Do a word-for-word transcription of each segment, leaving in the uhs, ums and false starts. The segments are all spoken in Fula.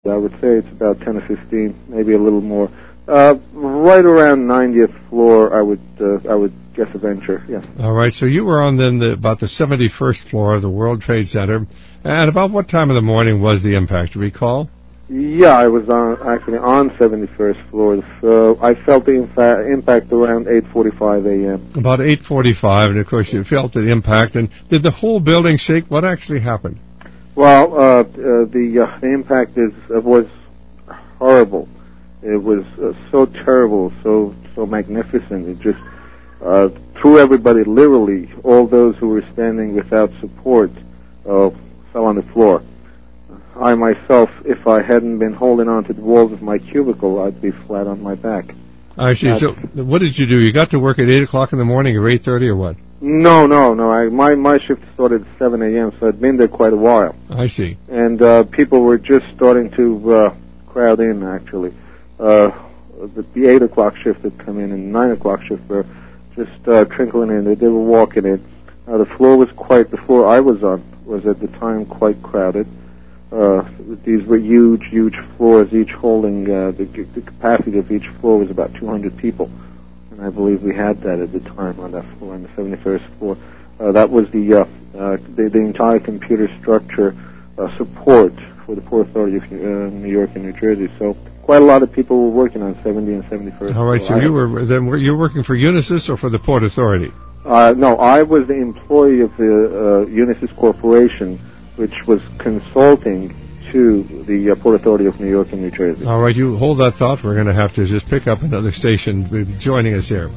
I would say it's about ten or fifteen, maybe a little more. Uh, right around ninetieth floor, I would uh, I would guess a venture, yes. All right, so you were on then the, about the seventy-first floor of the World Trade Center. And about what time of the morning was the impact, do you recall? Yeah, I was on, actually on seventy-first floor. So I felt the infa- impact around eight forty-five a.m. About eight forty-five, and of course you felt the impact. And did the whole building shake? What actually happened? Well, uh, uh, the, uh, the impact is uh, was horrible. It was uh, so terrible, so so magnificent. It just uh, threw everybody, literally, all those who were standing without support, uh, fell on the floor. I myself, if I hadn't been holding on to the walls of my cubicle, I'd be flat on my back. I see. That's, so what did you do? You got to work at eight o'clock in the morning or eight thirty or what? No, no, no. I, my, my shift started at seven a.m., so I'd been there quite a while. I see. And uh, people were just starting to uh, crowd in, actually. Uh, the, the eight o'clock shift had come in, and the nine o'clock shift were just uh, trickling in. They, they were walking in. Uh, the floor was quite, the floor I was on was at the time quite crowded. Uh, these were huge, huge floors, each holding, uh, the, the capacity of each floor was about two hundred people. And I believe we had that at the time on that floor, on the seventy-first floor. Uh, that was the, uh, uh, the, the entire computer structure uh, support for the Port Authority of uh, New York and New Jersey. So quite a lot of people were working on seventy and seventy-first. All right, floor. so you were then were you working for Unisys or for the Port Authority? Uh, no, I was the employee of the uh, Unisys Corporation, which was consulting to the uh, Port Authority of New York and New Jersey. All right, you hold that thought. We're going to have to just pick up another station joining us here.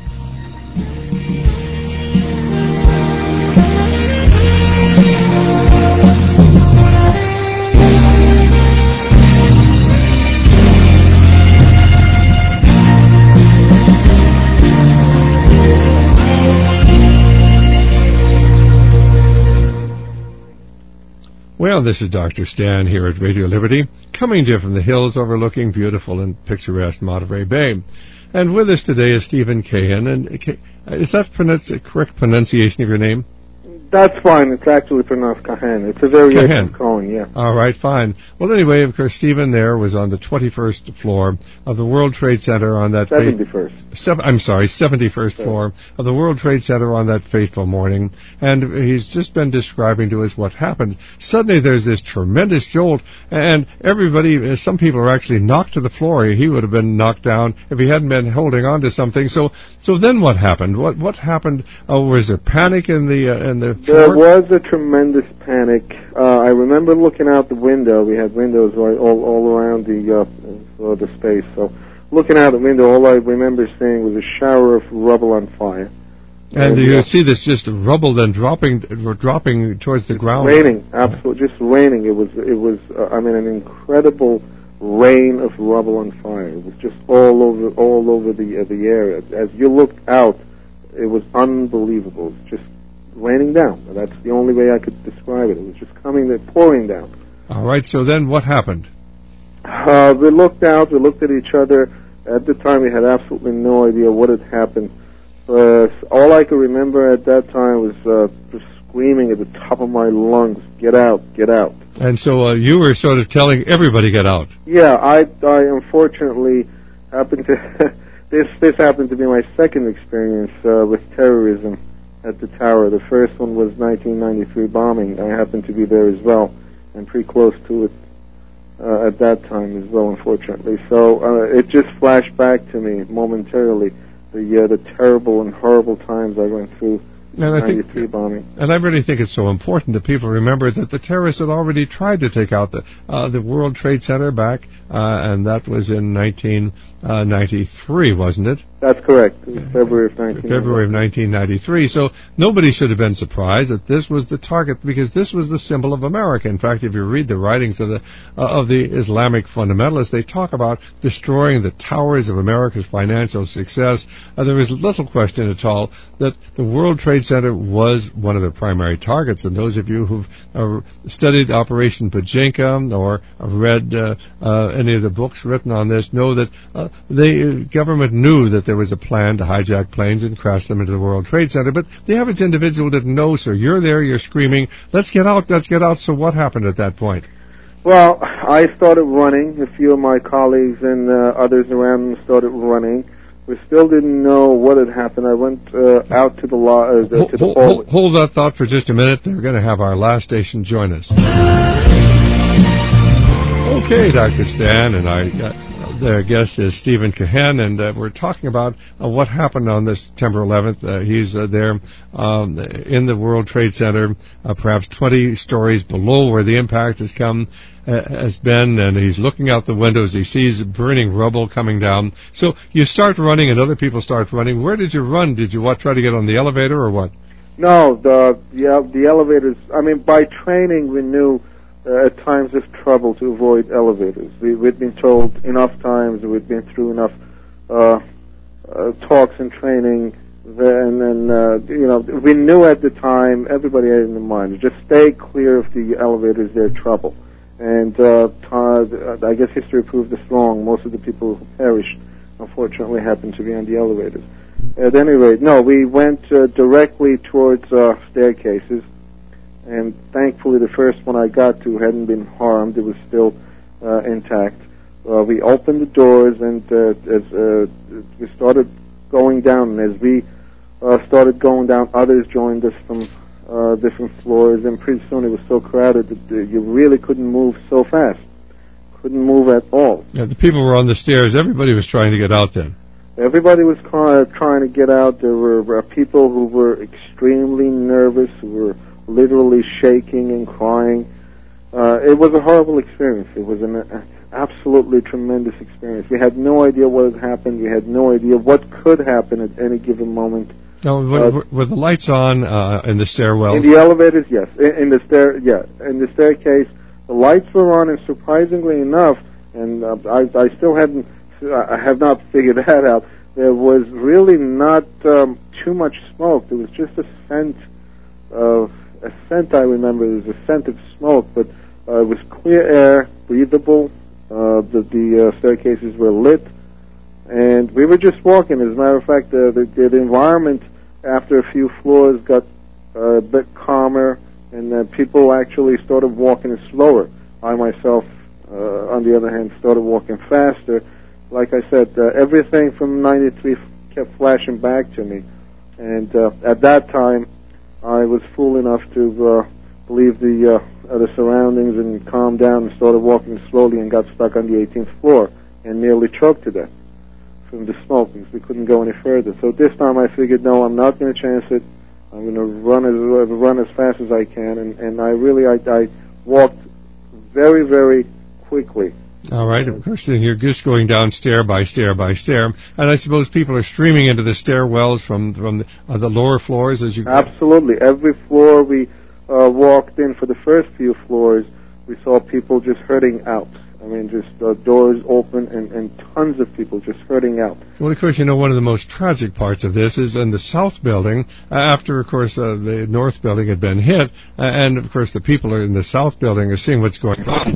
Well, this is Doctor Stan here at Radio Liberty, coming to you from the hills overlooking beautiful and picturesque Monterey Bay. And with us today is Stephen Cahan. And is that pronunci- correct pronunciation of your name? That's fine. It's actually pronounced Cahan. It's a variation Cahan. of Cohen, yeah. All right, fine. Well, anyway, of course, Stephen there was on the twenty-first floor of the World Trade Center on that... seventy-first. Fa- sev- I'm sorry, seventy-first Sorry. floor of the World Trade Center on that fateful morning. And he's just been describing to us what happened. Suddenly there's this tremendous jolt, and everybody, some people are actually knocked to the floor. He would have been knocked down if he hadn't been holding on to something. So so then what happened? What what happened? Oh, was there panic in the... Uh, in the There was a tremendous panic. Uh, I remember looking out the window. We had windows all all, all around the uh, the space. So, looking out the window, all I remember seeing was a shower of rubble on fire. And, and you uh, see this just rubble then dropping dropping towards the ground. Raining, absolutely, just raining. It was it was. Uh, I mean, an incredible rain of rubble on fire. It was just all over all over the uh, the area. As you looked out, it was unbelievable. It was just raining down. That's the only way I could describe it. It was just coming there, pouring down. All right, so then what happened? Uh, we looked out, we looked at each other. At the time, we had absolutely no idea what had happened. Uh, all I could remember at that time was uh, just screaming at the top of my lungs, get out, get out. And so uh, you were sort of telling everybody, get out. Yeah, I, I unfortunately happened to... this, this happened to be my second experience uh, with terrorism at the tower. The first one was nineteen ninety-three bombing. I happened to be there as well, and pretty close to it uh, at that time as well, unfortunately. So uh, it just flashed back to me momentarily the uh, the terrible and horrible times I went through. And I think, bombing. And I really think it's so important that people remember that the terrorists had already tried to take out the uh, the World Trade Center back, uh, and that was in nineteen ninety-three, wasn't it? That's correct. It was February of nineteen ninety-three. February of nineteen ninety-three. So nobody should have been surprised that this was the target, because this was the symbol of America. In fact, if you read the writings of the uh, of the Islamic fundamentalists, they talk about destroying the towers of America's financial success. Uh, there is little question at all that the World Trade Center was one of the primary targets. And those of you who've uh, studied Operation Pachinko or read uh, uh, any of the books written on this know that uh, the government knew that there was a plan to hijack planes and crash them into the World Trade Center. But the average individual didn't know, so you're there, you're screaming, let's get out, let's get out. So what happened at that point? Well, I started running. A few of my colleagues and uh, others around me started running. We still didn't know what had happened. I went uh, out to the law. Uh, the, hold, to the hold, hallway. hold that thought for just a minute. They're going to have our last station join us. Okay, Doctor Stan, and I. Uh, Their guest is Stephen Cahen, and uh, we're talking about uh, what happened on this September eleventh. Uh, he's uh, there um, in the World Trade Center, uh, perhaps twenty stories below where the impact has come, uh, has been, and he's looking out the windows. He sees burning rubble coming down. So you start running, and other people start running. Where did you run? Did you what, try to get on the elevator, or what? No, the the, the elevators. I mean, by training, we knew. Uh, at times of trouble to avoid elevators. We, we'd been told enough times, we'd been through enough uh, uh, talks and training, and then, uh, you know, we knew at the time, everybody had in their mind, just stay clear of the elevators, they're trouble. And uh, t- I guess history proved us wrong. Most of the people who perished, unfortunately, happened to be on the elevators. At any rate, no, we went uh, directly towards uh, staircases. And thankfully, the first one I got to hadn't been harmed; it was still uh, intact. Uh, we opened the doors, and uh, as uh, we started going down, and as we uh, started going down, others joined us from uh, different floors. And pretty soon, it was so crowded that uh, you really couldn't move so fast, couldn't move at all. Yeah, the people were on the stairs. Everybody was trying to get out then. Everybody was uh, trying to get out. There were uh, people who were extremely nervous, who were literally shaking and crying. Uh, it was a horrible experience. It was an uh, absolutely tremendous experience. We had no idea what had happened. We had no idea what could happen at any given moment. Now, were, uh, were the lights on uh, in the stairwells? In the elevators, yes. In, in the stair, yeah. In the staircase, the lights were on, and surprisingly enough, and uh, I, I still hadn't, I have not figured that out. There was really not um, too much smoke. There was just a scent of. A scent I remember, there was a scent of smoke, but uh, it was clear air, breathable. Uh, the the uh, staircases were lit, and we were just walking. As a matter of fact, uh, the, the, the environment after a few floors got uh, a bit calmer, and uh, people actually started walking slower. I myself, uh, on the other hand, started walking faster. Like I said, uh, everything from ninety-three kept flashing back to me, and uh, at that time, I was fool enough to uh, believe the uh, the surroundings and calm down and started walking slowly and got stuck on the eighteenth floor and nearly choked to death from the smoke because we couldn't go any further. So this time I figured, no, I'm not going to chance it. I'm going to run as uh, run as fast as I can, and, and I really I, I walked very very quickly. All right, of course, then you're just going down stair by stair by stair, and I suppose people are streaming into the stairwells from from the, uh, the lower floors as you. Absolutely, every floor we uh, walked in. For the first few floors, we saw people just herding out. I mean, just uh, doors open and, and tons of people just herding out. Well, of course, you know, one of the most tragic parts of this is in the south building, uh, after, of course, uh, the north building had been hit, uh, and, of course, the people are in the south building are seeing what's going on.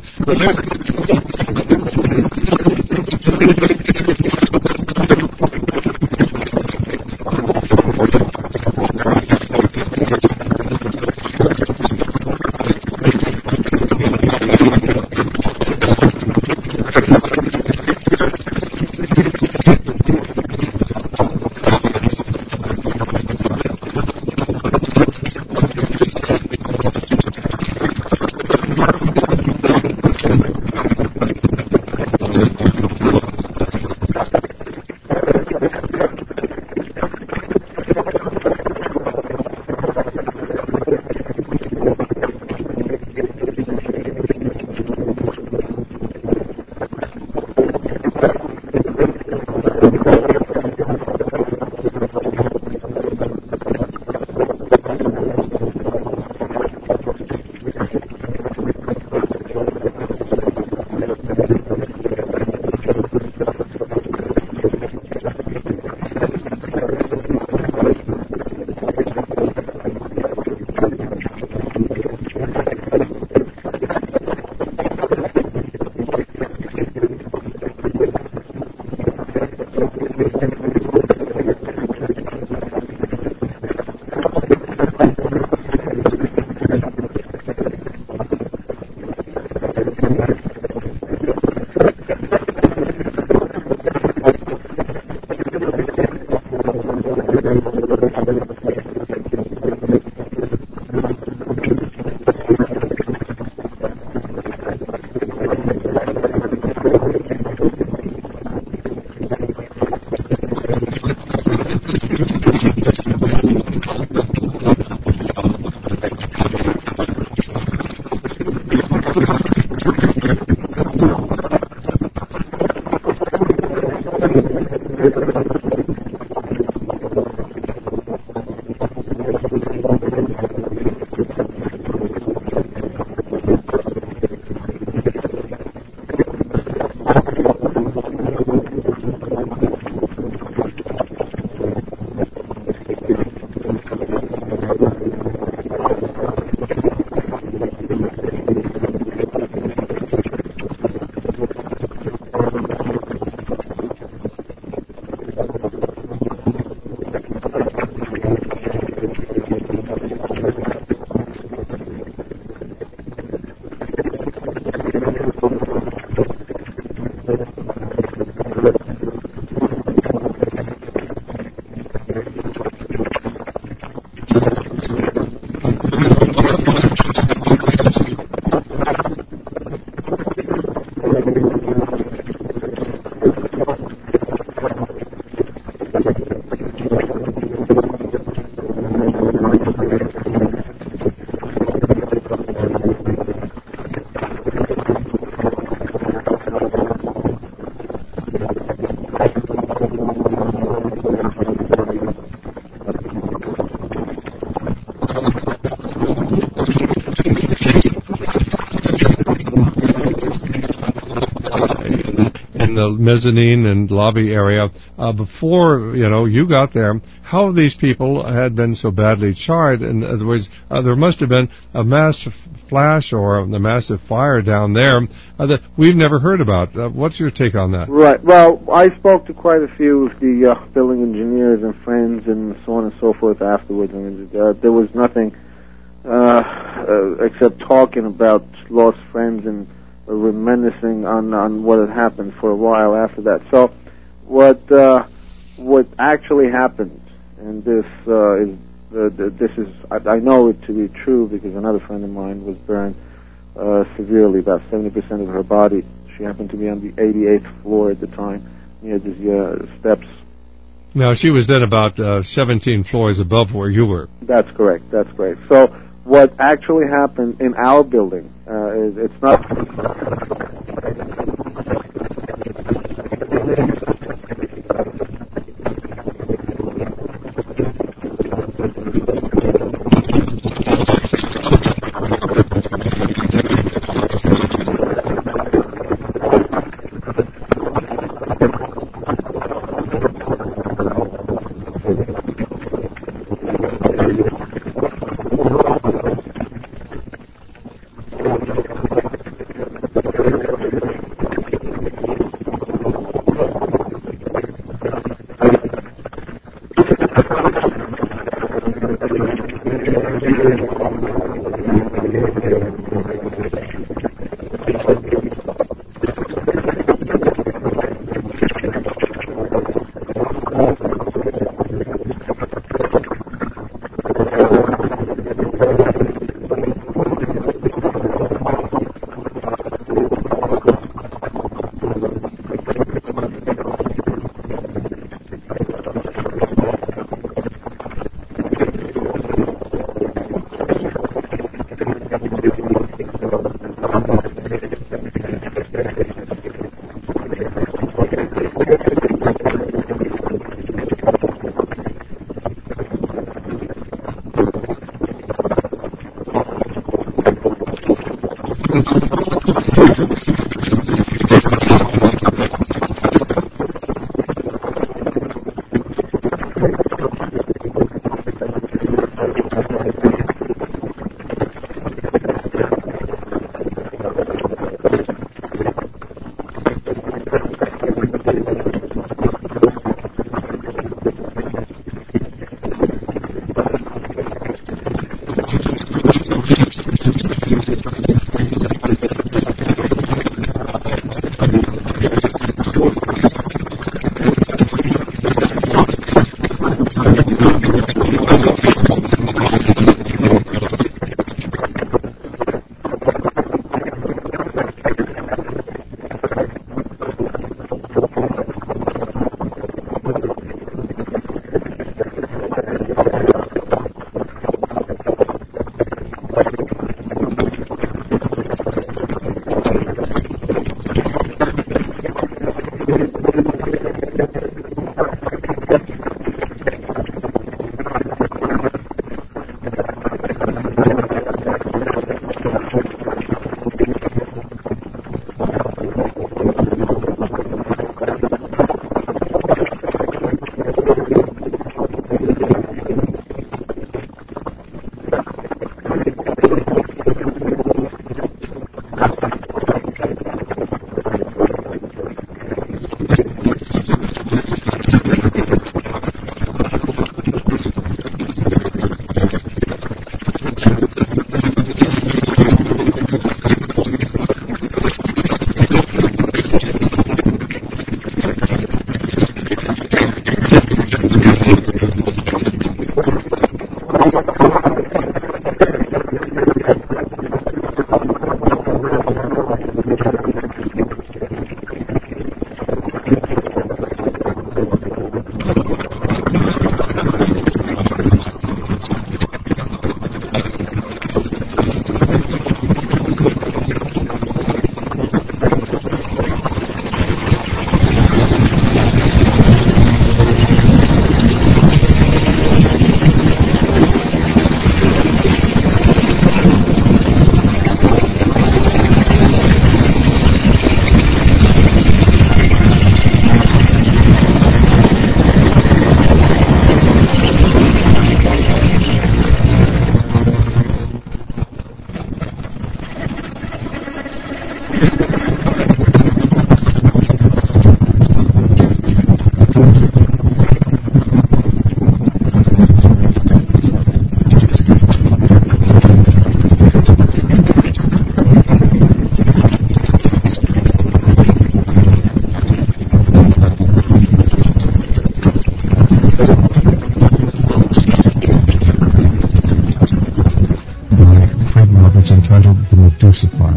The mezzanine and lobby area uh, before you know you got there. How these people had been so badly charred? In other words, uh, there must have been a massive flash or a massive fire down there uh, that we've never heard about. Uh, what's your take on that? Right. Well, I spoke to quite a few of the uh, building engineers and friends and so on and so forth afterwards. I mean, uh, there was nothing uh, uh, except talking about lost friends and uh, reminiscing on, on what had happened for a while after that. So what uh, what actually happened, and this uh, is uh, this is I, I know it to be true because another friend of mine was burned uh, severely, about seventy percent of her body. She happened to be on the eighty-eighth floor at the time, near the uh, steps. Now, she was then about uh, seventeen floors above where you were. That's correct. That's correct. So what actually happened in our building uh, is it's not...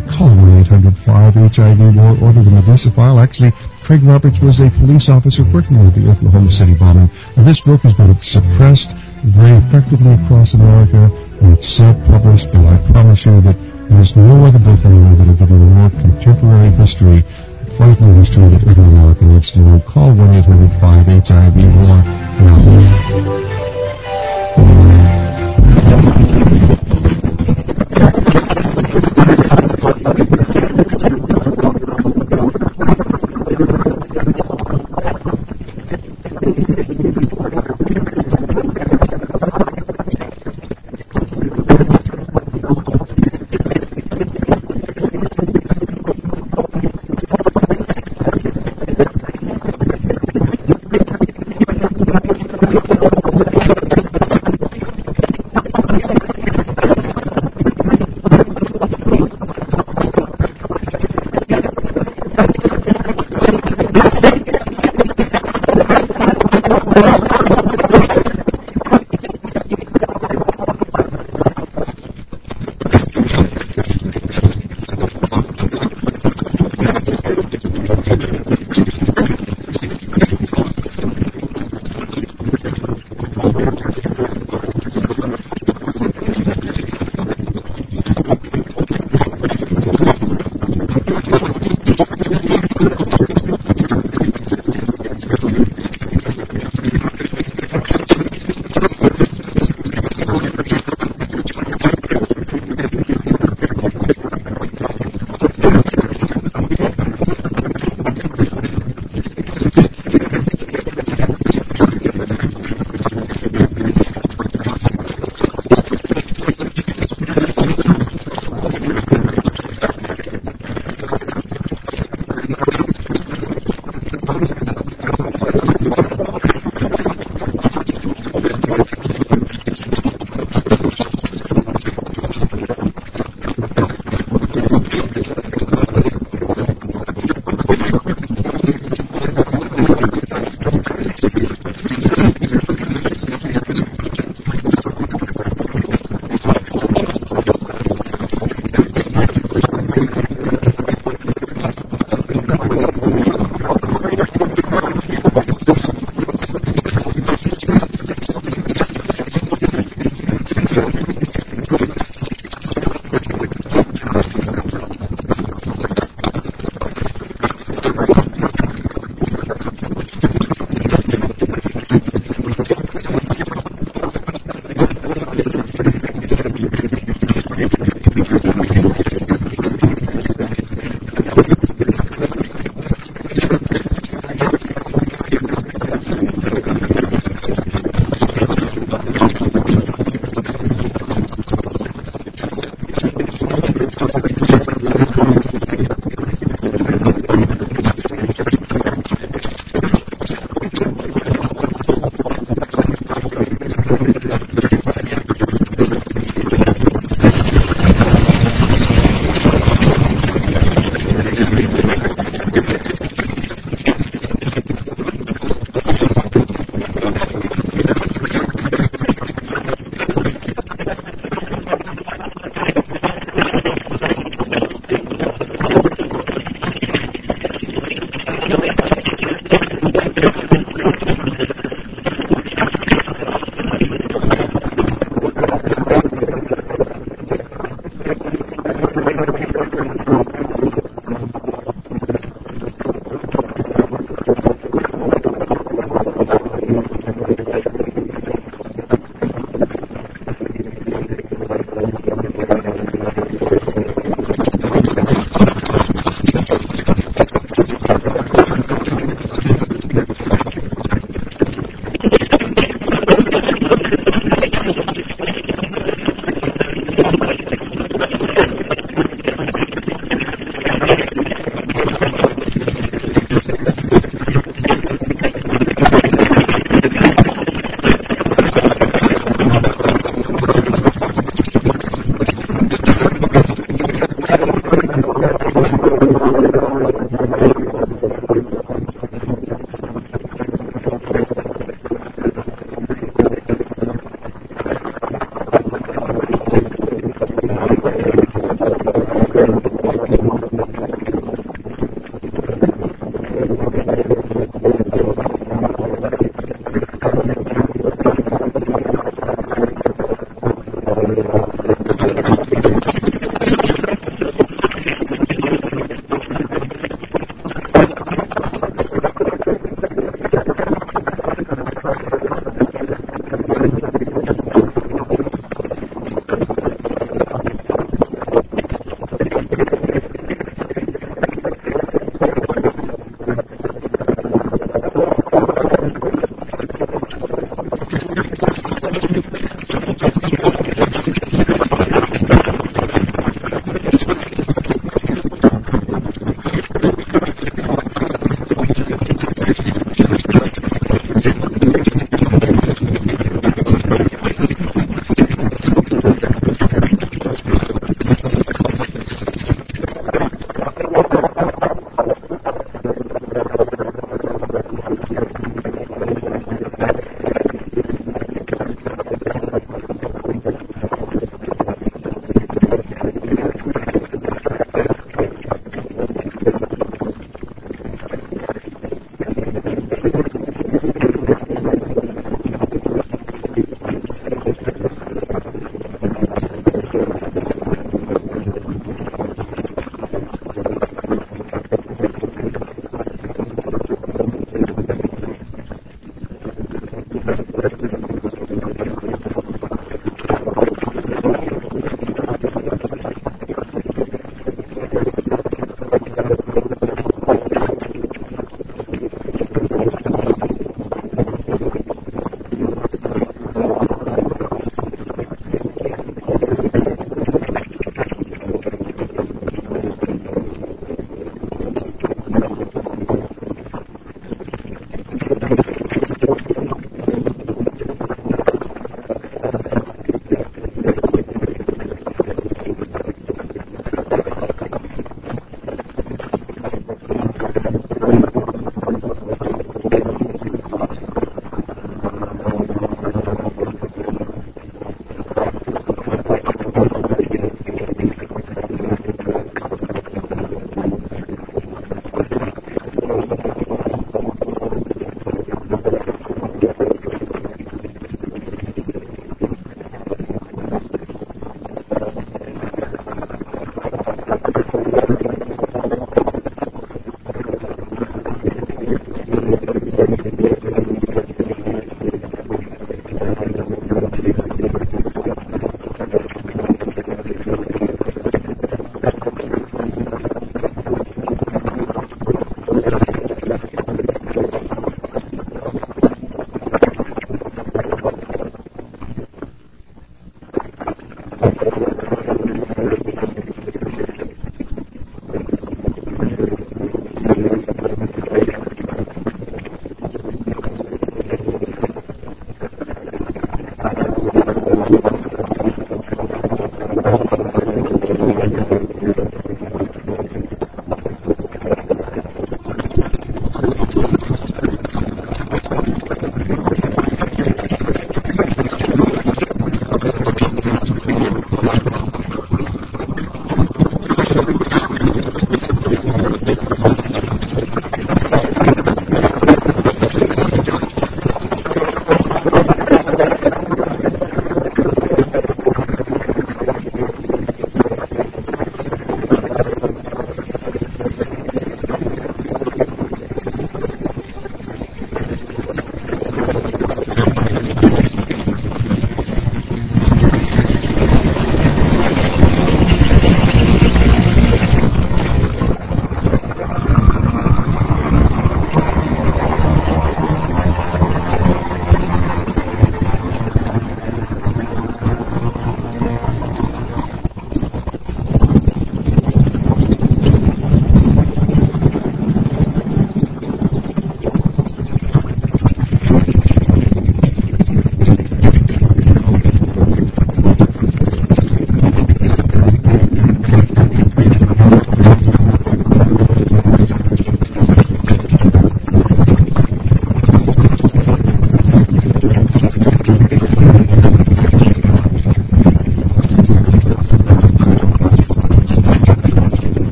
Call one eight hundred five H I V war. Order the Medusa file. Actually, Craig Roberts was a police officer working with the Oklahoma City bombing. Now, this book has been suppressed very effectively across America, and it's self-published, but I promise you that there's no other book in the world that will give you a more contemporary history, frightening history that every American needs to know. Call one eight hundred five H I V war now.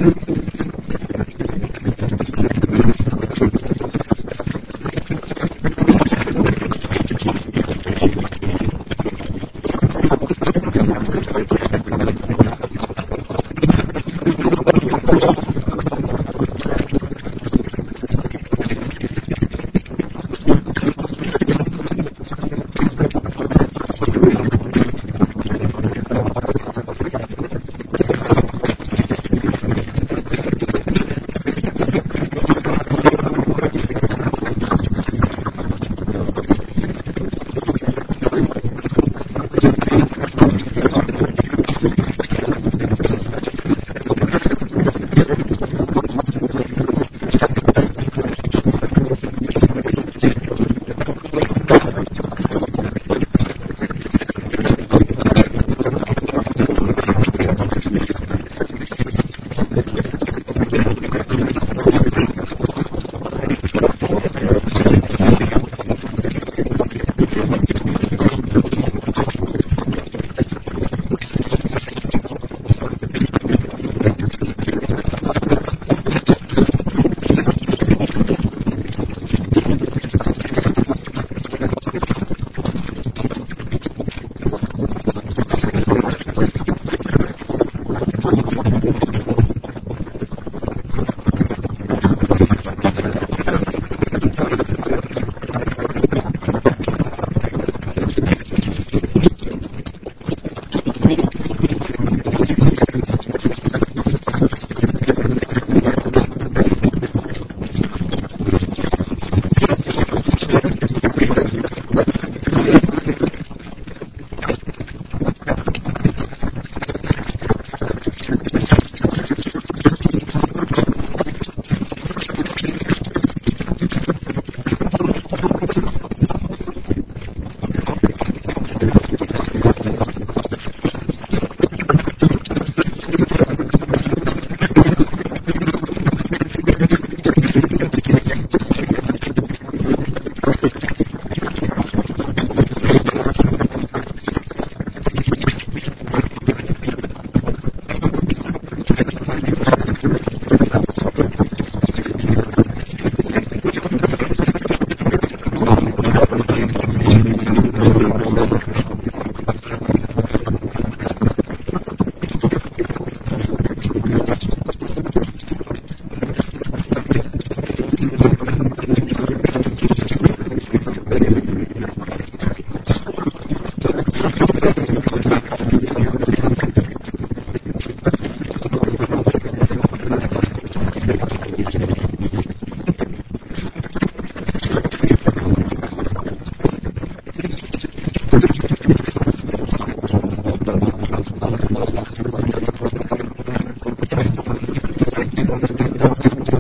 Thank you.